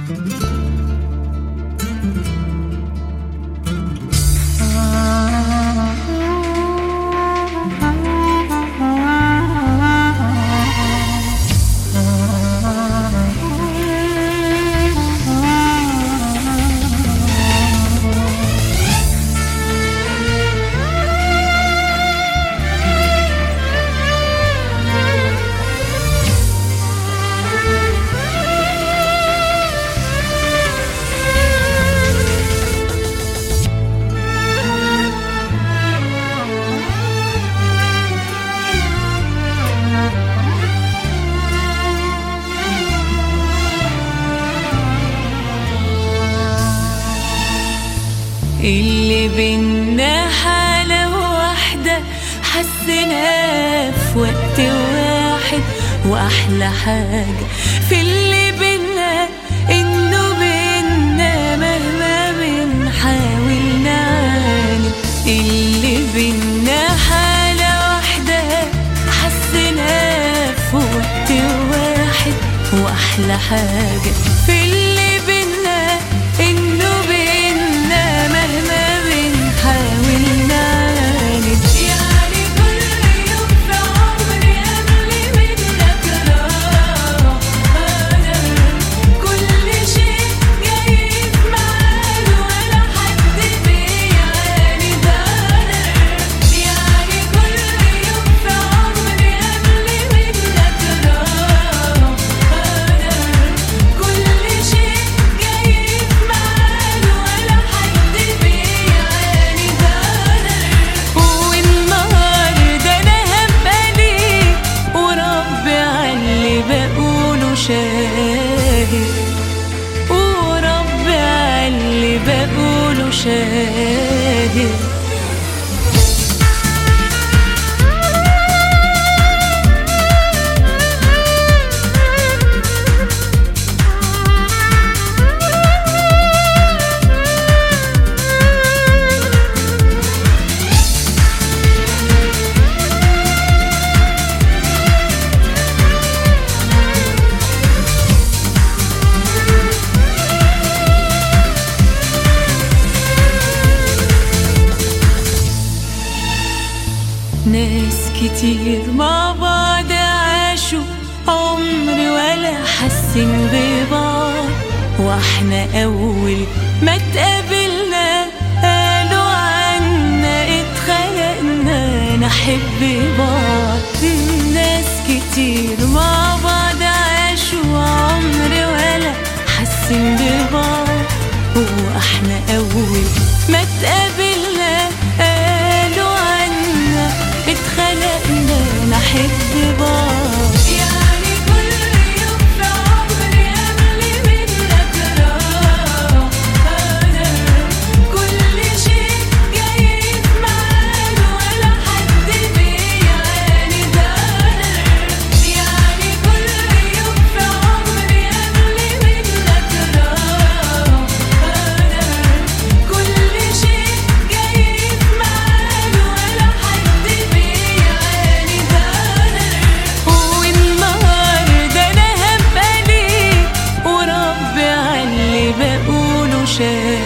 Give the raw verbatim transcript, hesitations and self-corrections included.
اللي بينا حالة واحدة حسيناها في وقت واحد، وأحلى حاجة في اللي بينا إنه بينا مهما بنحاول نعاند. اللي بينا حالة واحدة حسيناها في وقت واحد، وأحلى حاجة في اللي بينا إنه بينا مهما بنحاول نعاند. يعني كل يوم في عمري قبل منك راح أنا، كل شيء جاي في ميعاده ولا حد بيعاند أنا. يعني كل يوم في عمري قبل منك راح أنا، كل شيء جاي في ميعاده ولا حد بيعاند أنا. والنهارده أنا هبقى ليك وربي عاللي بقوله شاهد، وربي عاللي بقوله شاهد. ناس كتير مع بعض عاشوا عمر ولا حاسين ببعض، واحنا اول ما اتقابلنا قالوا عنا اتخلقنا نحب بعض. ناس كتير مع بعض عاشوا عمر ولا حاسين ببعض، واحنا اول ما اتقابلنا قالوا عنا اتخلقنا نحب بعض. يعني كل يوم في عمري قبل منك راح أنا، كل شيء جاي في ميعاده ولا حد بيعاند أنا. يعني كل يوم في عمري قبل منك راح أنا، كل شيء جاي في ميعاده ولا حد بيعاند أنا. والنهارده أنا هبقى ليك وربي عاللي بقوله شاهد.